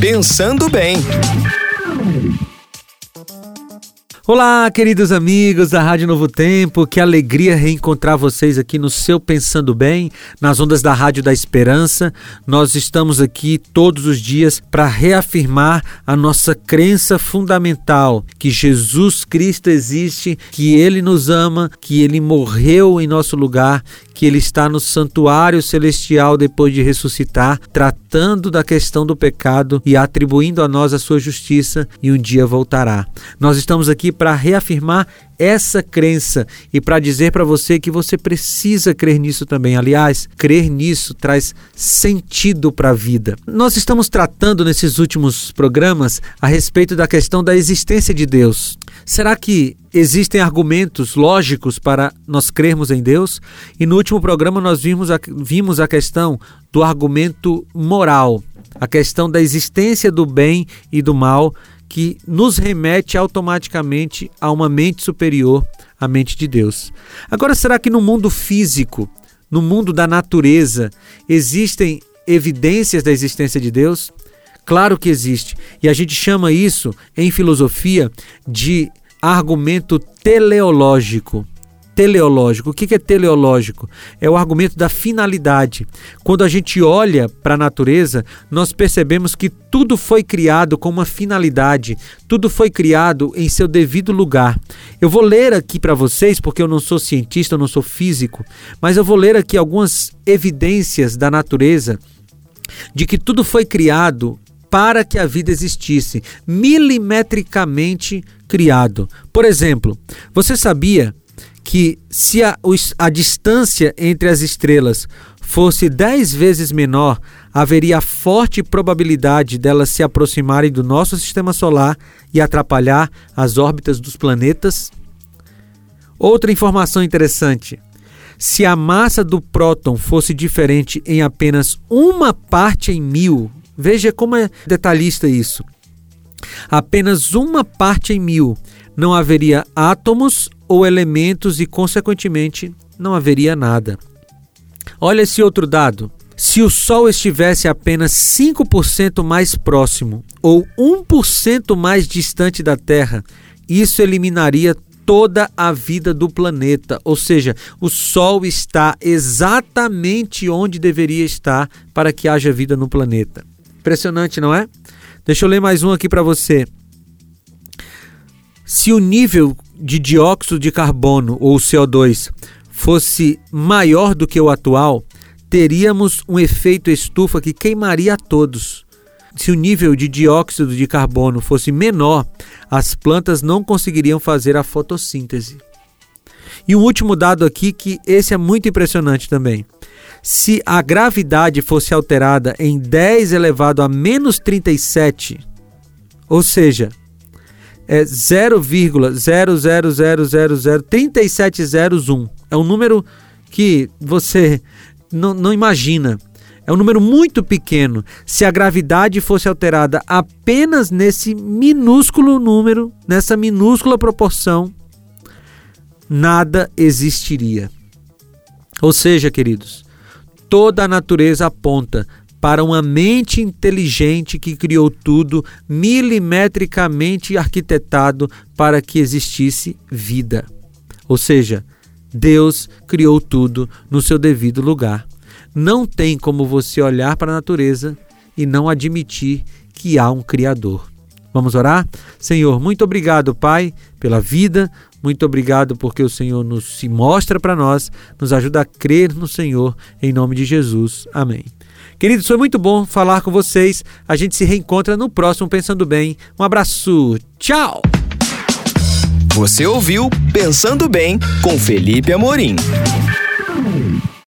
Pensando Bem. Olá, queridos amigos da Rádio Novo Tempo, que alegria reencontrar vocês aqui no seu Pensando Bem, nas ondas da Rádio da Esperança. Nós estamos aqui todos os dias para reafirmar a nossa crença fundamental, que Jesus Cristo existe, que Ele nos ama, que Ele morreu em nosso lugar, que Ele está no santuário celestial depois de ressuscitar, tratando da questão do pecado e atribuindo a nós a sua justiça, e um dia voltará. Nós estamos aqui para reafirmar essa crença e para dizer para você que você precisa crer nisso também. Aliás, crer nisso traz sentido para a vida. Nós estamos tratando nesses últimos programas a respeito da questão da existência de Deus. Será que existem argumentos lógicos para nós crermos em Deus? E no último programa nós vimos a questão do argumento moral, a questão da existência do bem e do mal, que nos remete automaticamente a uma mente superior, a mente de Deus. Agora, será que no mundo físico, no mundo da natureza, existem evidências da existência de Deus? Claro que existe. E a gente chama isso, em filosofia, de argumento teleológico. Teleológico. O que é teleológico? É o argumento da finalidade. Quando a gente olha para a natureza, nós percebemos que tudo foi criado com uma finalidade, tudo foi criado em seu devido lugar. Eu vou ler aqui para vocês, porque eu não sou cientista, eu não sou físico, mas eu vou ler aqui algumas evidências da natureza de que tudo foi criado para que a vida existisse, milimetricamente criado. Por exemplo, você sabia que se a distância entre as estrelas fosse 10 vezes menor, haveria forte probabilidade delas se aproximarem do nosso sistema solar e atrapalhar as órbitas dos planetas? Outra informação interessante: se a massa do próton fosse diferente em apenas uma parte em 1000, veja como é detalhista isso, apenas uma parte em 1000, não haveria átomos ou elementos e, consequentemente, não haveria nada. Olha esse outro dado. Se o Sol estivesse apenas 5% mais próximo ou 1% mais distante da Terra, isso eliminaria toda a vida do planeta. Ou seja, o Sol está exatamente onde deveria estar para que haja vida no planeta. Impressionante, não é? Deixa eu ler mais um aqui para você. Se o nível de dióxido de carbono, ou CO2, fosse maior do que o atual, teríamos um efeito estufa que queimaria a todos. Se o nível de dióxido de carbono fosse menor, as plantas não conseguiriam fazer a fotossíntese. E um último dado aqui, que esse é muito impressionante também. Se a gravidade fosse alterada em 10 elevado a menos 37, ou seja, é 0,000003701. É um número que você não imagina. É um número muito pequeno. Se a gravidade fosse alterada apenas nesse minúsculo número, nessa minúscula proporção, nada existiria. Ou seja, queridos, toda a natureza aponta para uma mente inteligente que criou tudo milimetricamente arquitetado para que existisse vida. Ou seja, Deus criou tudo no seu devido lugar. Não tem como você olhar para a natureza e não admitir que há um Criador. Vamos orar? Senhor, muito obrigado, Pai, pela vida. Muito obrigado porque o Senhor se mostra para nós, nos ajuda a crer no Senhor, em nome de Jesus. Amém. Queridos, foi muito bom falar com vocês. A gente se reencontra no próximo Pensando Bem. Um abraço. Tchau! Você ouviu Pensando Bem com Felipe Amorim.